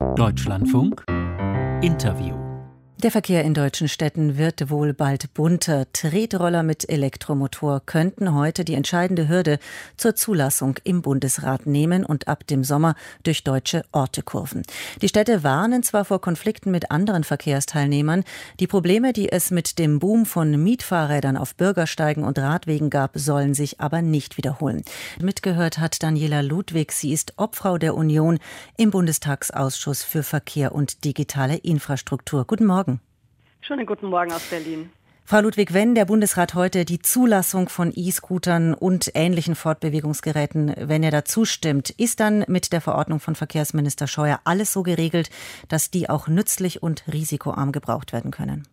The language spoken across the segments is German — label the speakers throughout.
Speaker 1: Deutschlandfunk Interview.
Speaker 2: Der Verkehr in deutschen Städten wird wohl bald bunter. Tretroller mit Elektromotor könnten heute die entscheidende Hürde zur Zulassung im Bundesrat nehmen und ab dem Sommer durch deutsche Orte kurven. Die Städte warnen zwar vor Konflikten mit anderen Verkehrsteilnehmern, die Probleme, die es mit dem Boom von Mietfahrrädern auf Bürgersteigen und Radwegen gab, sollen sich aber nicht wiederholen. Mitgehört hat Daniela Ludwig. Sie ist Obfrau der Union im Bundestagsausschuss für Verkehr und digitale Infrastruktur. Guten Morgen.
Speaker 3: Schönen guten Morgen aus Berlin.
Speaker 2: Frau Ludwig, wenn der Bundesrat heute die Zulassung von E-Scootern und ähnlichen Fortbewegungsgeräten, wenn er da zustimmt, ist dann mit der Verordnung von Verkehrsminister Scheuer alles so geregelt, dass die auch nützlich und risikoarm gebraucht werden können?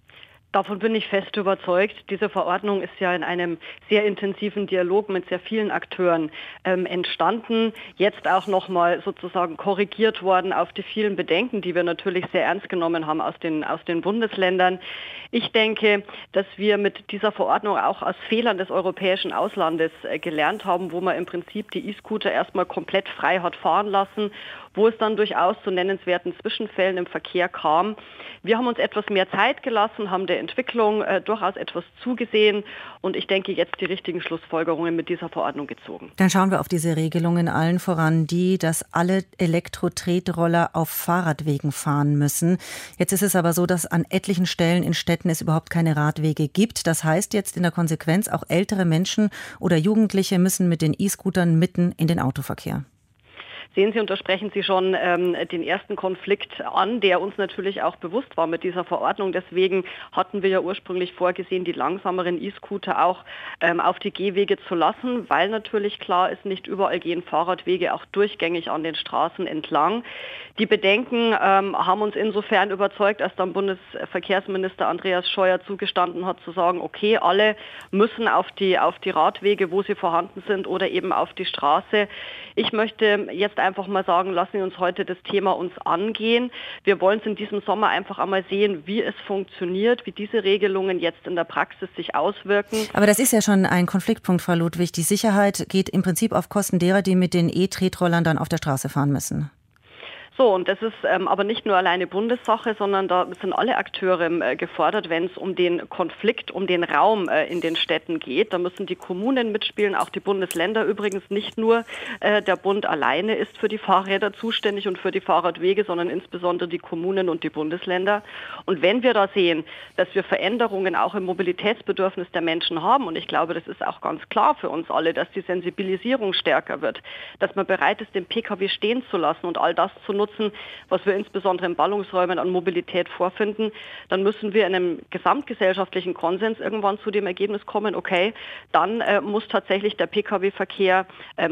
Speaker 3: Davon bin ich fest überzeugt. Diese Verordnung ist ja in einem sehr intensiven Dialog mit sehr vielen Akteuren entstanden. Jetzt auch nochmal sozusagen korrigiert worden auf die vielen Bedenken, die wir natürlich sehr ernst genommen haben aus den Bundesländern. Ich denke, dass wir mit dieser Verordnung auch aus Fehlern des europäischen Auslandes gelernt haben, wo man im Prinzip die E-Scooter erstmal komplett frei hat fahren lassen, wo es dann durchaus zu nennenswerten Zwischenfällen im Verkehr kam. Wir haben uns etwas mehr Zeit gelassen, haben der Entwicklung durchaus etwas zugesehen und ich denke, jetzt die richtigen Schlussfolgerungen mit dieser Verordnung gezogen.
Speaker 2: Dann schauen wir auf diese Regelungen, allen voran die, dass alle Elektro-Tretroller auf Fahrradwegen fahren müssen. Jetzt ist es aber so, dass an etlichen Stellen in Städten es überhaupt keine Radwege gibt. Das heißt jetzt in der Konsequenz, auch ältere Menschen oder Jugendliche müssen mit den E-Scootern mitten in den Autoverkehr.
Speaker 3: Sehen Sie, und da sprechen Sie schon den ersten Konflikt an, der uns natürlich auch bewusst war mit dieser Verordnung. Deswegen hatten wir ja ursprünglich vorgesehen, die langsameren E-Scooter auch auf die Gehwege zu lassen, weil natürlich klar ist, nicht überall gehen Fahrradwege auch durchgängig an den Straßen entlang. Die Bedenken haben uns insofern überzeugt, als dann Bundesverkehrsminister Andreas Scheuer zugestanden hat, zu sagen, okay, alle müssen auf die Radwege, wo sie vorhanden sind, oder eben auf die Straße. Ich möchte jetzt einfach mal sagen, lassen Sie uns heute das Thema uns angehen. Wir wollen es in diesem Sommer einfach einmal sehen, wie es funktioniert, wie diese Regelungen jetzt in der Praxis sich auswirken.
Speaker 2: Aber das ist ja schon ein Konfliktpunkt, Frau Ludwig. Die Sicherheit geht im Prinzip auf Kosten derer, die mit den E-Tretrollern dann auf der Straße fahren müssen.
Speaker 3: So, und das ist aber nicht nur alleine Bundessache, sondern da sind alle Akteure gefordert, wenn es um den Konflikt, um den Raum in den Städten geht. Da müssen die Kommunen mitspielen, auch die Bundesländer übrigens. Nicht nur der Bund alleine ist für die Fahrräder zuständig und für die Fahrradwege, sondern insbesondere die Kommunen und die Bundesländer. Und wenn wir da sehen, dass wir Veränderungen auch im Mobilitätsbedürfnis der Menschen haben, und ich glaube, das ist auch ganz klar für uns alle, dass die Sensibilisierung stärker wird, dass man bereit ist, den Pkw stehen zu lassen und all das zu nutzen, was wir insbesondere in Ballungsräumen an Mobilität vorfinden, dann müssen wir in einem gesamtgesellschaftlichen Konsens irgendwann zu dem Ergebnis kommen, okay, dann muss tatsächlich der Pkw-Verkehr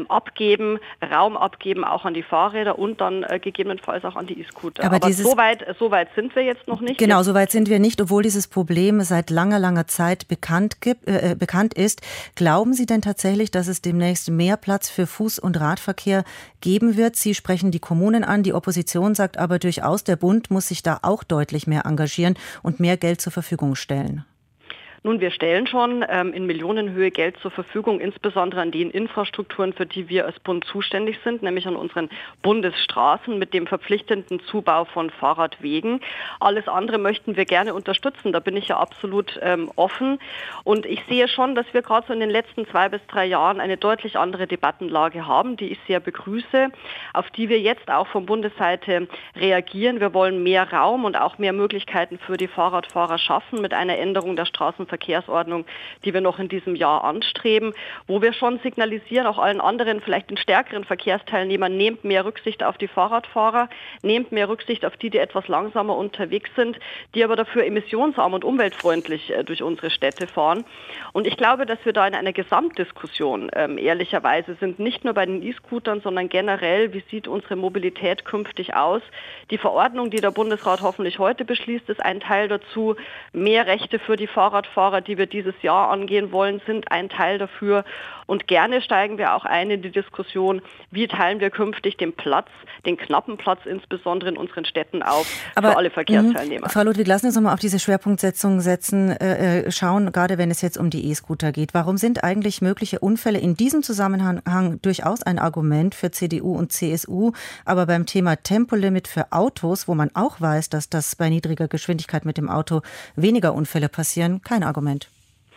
Speaker 3: Raum abgeben, auch an die Fahrräder und dann gegebenenfalls auch an die E-Scooter. Aber so weit sind wir jetzt noch nicht.
Speaker 2: Genau, so weit sind wir nicht, obwohl dieses Problem seit langer Zeit bekannt ist. Glauben Sie denn tatsächlich, dass es demnächst mehr Platz für Fuß- und Radverkehr geben wird? Sie sprechen die Kommunen an, die Opposition sagt aber durchaus, der Bund muss sich da auch deutlich mehr engagieren und mehr Geld zur Verfügung stellen.
Speaker 3: Nun, wir stellen schon in Millionenhöhe Geld zur Verfügung, insbesondere an den Infrastrukturen, für die wir als Bund zuständig sind, nämlich an unseren Bundesstraßen mit dem verpflichtenden Zubau von Fahrradwegen. Alles andere möchten wir gerne unterstützen, da bin ich ja absolut offen. Und ich sehe schon, dass wir gerade so in den letzten 2 bis 3 Jahren eine deutlich andere Debattenlage haben, die ich sehr begrüße, auf die wir jetzt auch von Bundesseite reagieren. Wir wollen mehr Raum und auch mehr Möglichkeiten für die Fahrradfahrer schaffen mit einer Änderung der Straßenverkehrsordnung, die wir noch in diesem Jahr anstreben, wo wir schon signalisieren, auch allen anderen, vielleicht den stärkeren Verkehrsteilnehmern, nehmt mehr Rücksicht auf die Fahrradfahrer, nehmt mehr Rücksicht auf die etwas langsamer unterwegs sind, die aber dafür emissionsarm und umweltfreundlich durch unsere Städte fahren. Und ich glaube, dass wir da in einer Gesamtdiskussion ehrlicherweise sind, nicht nur bei den E-Scootern, sondern generell, wie sieht unsere Mobilität künftig aus. Die Verordnung, die der Bundesrat hoffentlich heute beschließt, ist ein Teil dazu. Mehr Rechte für die Fahrradfahrer, die wir dieses Jahr angehen wollen, sind ein Teil dafür. Und gerne steigen wir auch ein in die Diskussion, wie teilen wir künftig den knappen Platz insbesondere in unseren Städten auf für alle Verkehrsteilnehmer.
Speaker 2: Frau Ludwig, lassen Sie uns nochmal auf diese Schwerpunktsetzung schauen, gerade wenn es jetzt um die E-Scooter geht. Warum sind eigentlich mögliche Unfälle in diesem Zusammenhang durchaus ein Argument für CDU und CSU, aber beim Thema Tempolimit für Autos, wo man auch weiß, dass das bei niedriger Geschwindigkeit mit dem Auto weniger Unfälle passieren, kein Argument?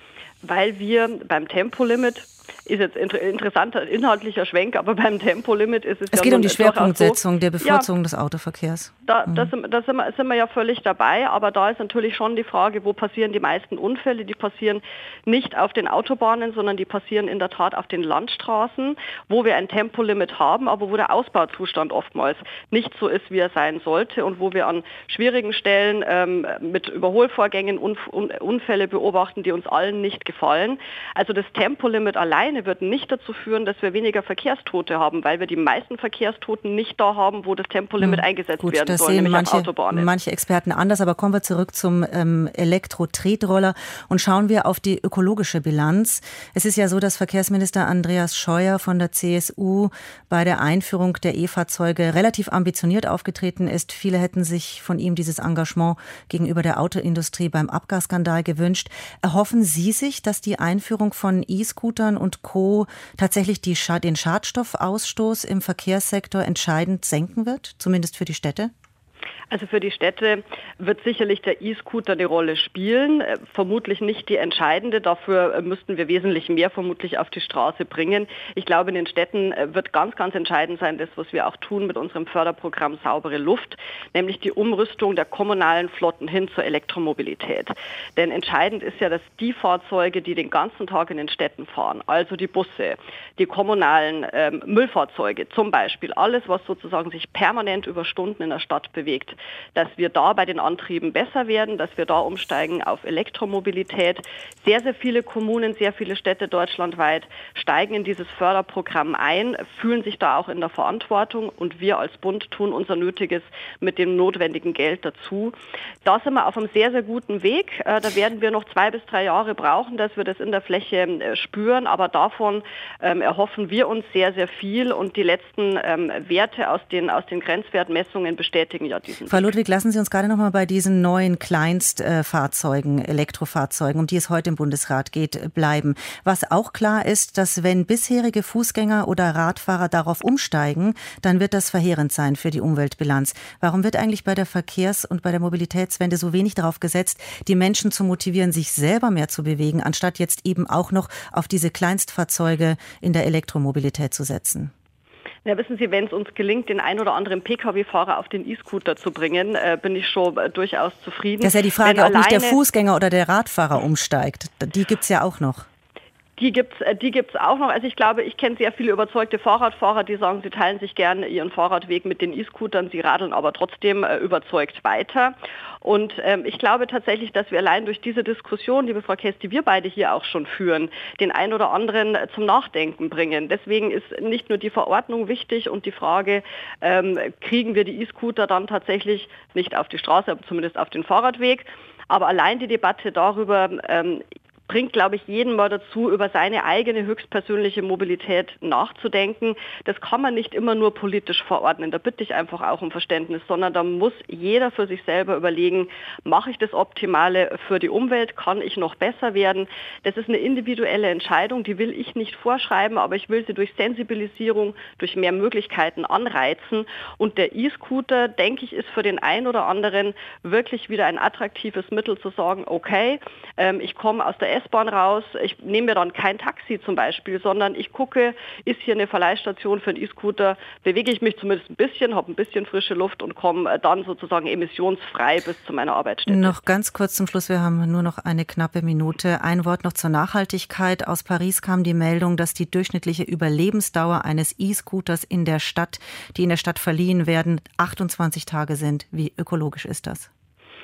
Speaker 3: Weil wir beim Tempolimit, ist jetzt interessanter inhaltlicher Schwenk, aber beim Tempolimit ist es
Speaker 2: geht um die Schwerpunktsetzung der Bevorzugung des Autoverkehrs.
Speaker 3: Da sind wir ja völlig dabei, aber da ist natürlich schon die Frage, wo passieren die meisten Unfälle? Die passieren nicht auf den Autobahnen, sondern die passieren in der Tat auf den Landstraßen, wo wir ein Tempolimit haben, aber wo der Ausbauzustand oftmals nicht so ist, wie er sein sollte und wo wir an schwierigen Stellen mit Überholvorgängen Unfälle beobachten, die uns allen nicht gefallen. Also das Tempolimit alleine wird nicht dazu führen, dass wir weniger Verkehrstote haben, weil wir die meisten Verkehrstoten nicht da haben, wo das Tempolimit eingesetzt werden soll, nämlich auf Autobahnen.
Speaker 2: Manche Experten anders, aber kommen wir zurück zum Elektro-Tretroller und schauen wir auf die ökologische Bilanz. Es ist ja so, dass Verkehrsminister Andreas Scheuer von der CSU bei der Einführung der E-Fahrzeuge relativ ambitioniert aufgetreten ist. Viele hätten sich von ihm dieses Engagement gegenüber der Autoindustrie beim Abgasskandal gewünscht. Erhoffen Sie sich, dass die Einführung von E-Scootern und Co. tatsächlich den Schadstoffausstoß im Verkehrssektor entscheidend senken wird, zumindest für die Städte?
Speaker 3: Also für die Städte wird sicherlich der E-Scooter eine Rolle spielen, vermutlich nicht die entscheidende. Dafür müssten wir wesentlich mehr vermutlich auf die Straße bringen. Ich glaube, in den Städten wird ganz, ganz entscheidend sein, das, was wir auch tun mit unserem Förderprogramm Saubere Luft, nämlich die Umrüstung der kommunalen Flotten hin zur Elektromobilität. Denn entscheidend ist ja, dass die Fahrzeuge, die den ganzen Tag in den Städten fahren, also die Busse, die kommunalen Müllfahrzeuge zum Beispiel, alles, was sozusagen sich permanent über Stunden in der Stadt bewegt, dass wir da bei den Antrieben besser werden, dass wir da umsteigen auf Elektromobilität. Sehr, sehr viele Kommunen, sehr viele Städte deutschlandweit steigen in dieses Förderprogramm ein, fühlen sich da auch in der Verantwortung und wir als Bund tun unser Nötiges mit dem notwendigen Geld dazu. Da sind wir auf einem sehr, sehr guten Weg. Da werden wir noch 2 bis 3 Jahre brauchen, dass wir das in der Fläche spüren, aber davon erhoffen wir uns sehr, sehr viel und die letzten Werte aus den Grenzwertmessungen bestätigen ja diesen.
Speaker 2: Frau Ludwig, lassen Sie uns gerade noch mal bei diesen neuen Kleinstfahrzeugen, Elektrofahrzeugen, um die es heute im Bundesrat geht, bleiben. Was auch klar ist, dass wenn bisherige Fußgänger oder Radfahrer darauf umsteigen, dann wird das verheerend sein für die Umweltbilanz. Warum wird eigentlich bei der Verkehrs- und bei der Mobilitätswende so wenig darauf gesetzt, die Menschen zu motivieren, sich selber mehr zu bewegen, anstatt jetzt eben auch noch auf diese Kleinstfahrzeuge in der Elektromobilität zu setzen?
Speaker 3: Ja, wissen Sie, wenn es uns gelingt, den ein oder anderen Pkw-Fahrer auf den E-Scooter zu bringen, bin ich schon durchaus zufrieden.
Speaker 2: Das ist ja die Frage, ob nicht der Fußgänger oder der Radfahrer umsteigt. Die gibt's ja auch noch.
Speaker 3: Die gibt's auch noch. Also ich glaube, ich kenne sehr viele überzeugte Fahrradfahrer, die sagen, sie teilen sich gerne ihren Fahrradweg mit den E-Scootern, sie radeln aber trotzdem überzeugt weiter. Und ich glaube tatsächlich, dass wir allein durch diese Diskussion, liebe Frau Kess, die wir beide hier auch schon führen, den einen oder anderen zum Nachdenken bringen. Deswegen ist nicht nur die Verordnung wichtig und die Frage, kriegen wir die E-Scooter dann tatsächlich nicht auf die Straße, aber zumindest auf den Fahrradweg. Aber allein die Debatte darüber bringt, glaube ich, jeden mal dazu, über seine eigene höchstpersönliche Mobilität nachzudenken. Das kann man nicht immer nur politisch verordnen. Da bitte ich einfach auch um Verständnis, sondern da muss jeder für sich selber überlegen, mache ich das Optimale für die Umwelt? Kann ich noch besser werden? Das ist eine individuelle Entscheidung, die will ich nicht vorschreiben, aber ich will sie durch Sensibilisierung, durch mehr Möglichkeiten anreizen. Und der E-Scooter, denke ich, ist für den einen oder anderen wirklich wieder ein attraktives Mittel zu sagen, okay, ich komme aus der S-Bahn raus, ich nehme mir dann kein Taxi zum Beispiel, sondern ich gucke, ist hier eine Verleihstation für einen E-Scooter, bewege ich mich zumindest ein bisschen, habe ein bisschen frische Luft und komme dann sozusagen emissionsfrei bis zu meiner Arbeitsstätte.
Speaker 2: Noch ganz kurz zum Schluss, wir haben nur noch eine knappe Minute. Ein Wort noch zur Nachhaltigkeit. Aus Paris kam die Meldung, dass die durchschnittliche Überlebensdauer eines E-Scooters die in der Stadt verliehen werden, 28 Tage sind. Wie ökologisch ist das?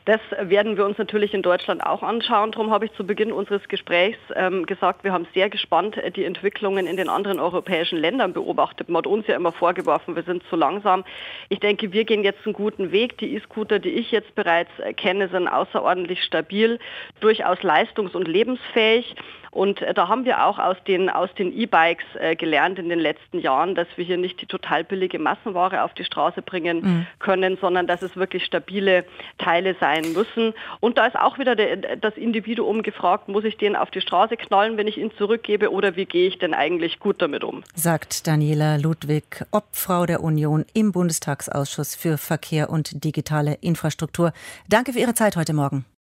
Speaker 3: Das werden wir uns natürlich in Deutschland auch anschauen. Darum habe ich zu Beginn unseres Gesprächs gesagt, wir haben sehr gespannt die Entwicklungen in den anderen europäischen Ländern beobachtet. Man hat uns ja immer vorgeworfen, wir sind zu langsam. Ich denke, wir gehen jetzt einen guten Weg. Die E-Scooter, die ich jetzt bereits kenne, sind außerordentlich stabil, durchaus leistungs- und lebensfähig. Und da haben wir auch aus den E-Bikes gelernt in den letzten Jahren, dass wir hier nicht die total billige Massenware auf die Straße bringen können, sondern dass es wirklich stabile Teile sein müssen. Und da ist auch wieder das Individuum gefragt, muss ich den auf die Straße knallen, wenn ich ihn zurückgebe, oder wie gehe ich denn eigentlich gut damit um?
Speaker 2: Sagt Daniela Ludwig, Obfrau der Union im Bundestagsausschuss für Verkehr und digitale Infrastruktur. Danke für Ihre Zeit heute Morgen.